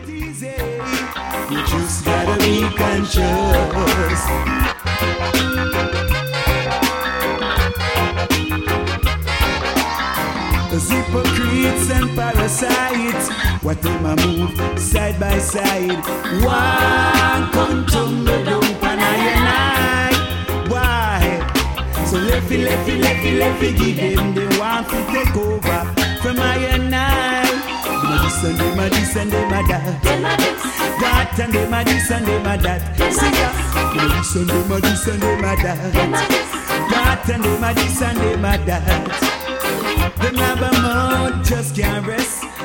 easy. You just gotta be conscious. Hypocrites and parasites, what them a move side by side. One come tumble down pan I and I. Why? So lefty, give them the one to take over from I and I. Them a this and them a that. That and them a this and them a that. See ya. Them a this and them a that. That and them a this and them a that. Them have a mouth, just can't rest.